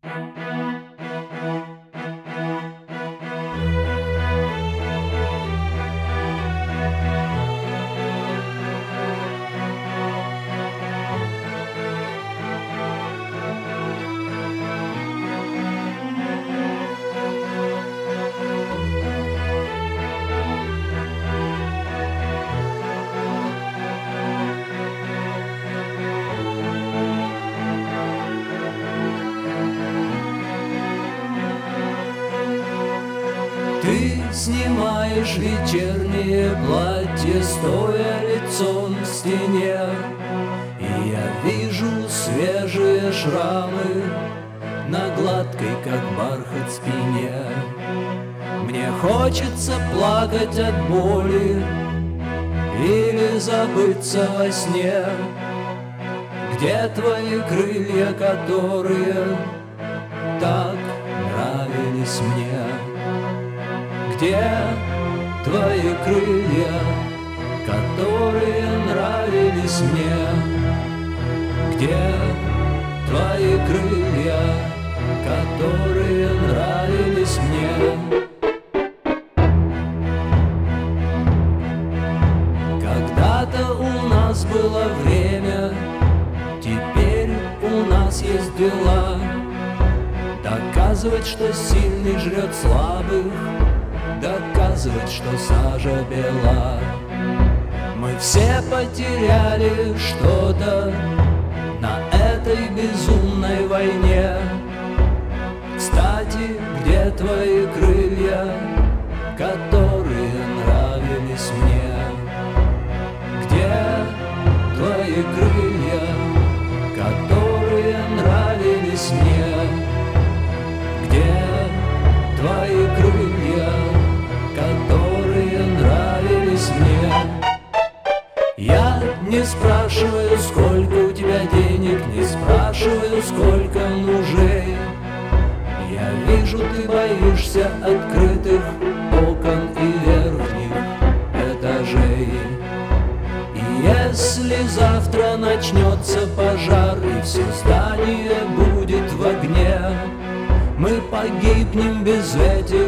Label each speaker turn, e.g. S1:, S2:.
S1: Ты снимаешь вечернее платье, стоя лицом к стене, и я вижу свежие шрамы на гладкой, как бархат, спине. Мне хочется плакать от боли или забыться во сне. Где твои крылья, которые так нравились мне? Где твои крылья, которые нравились мне? Где твои крылья, которые нравились мне? Когда-то у нас было время, теперь у нас есть дела. Доказывать, что сильный жрет слабых, доказывать, что сажа бела. Мы все потеряли что-то на этой безумной войне. Кстати, где твои крылья, которые нравились мне? Где твои крылья, которые нравились мне? Где твои крылья, которые нравились мне? Я не спрашиваю, сколько у тебя денег, не спрашиваю, сколько мужей. Я вижу, ты боишься открытых окон и верхних этажей. И если завтра начнется пожар и все здание будет в огне, мы погибнем без этих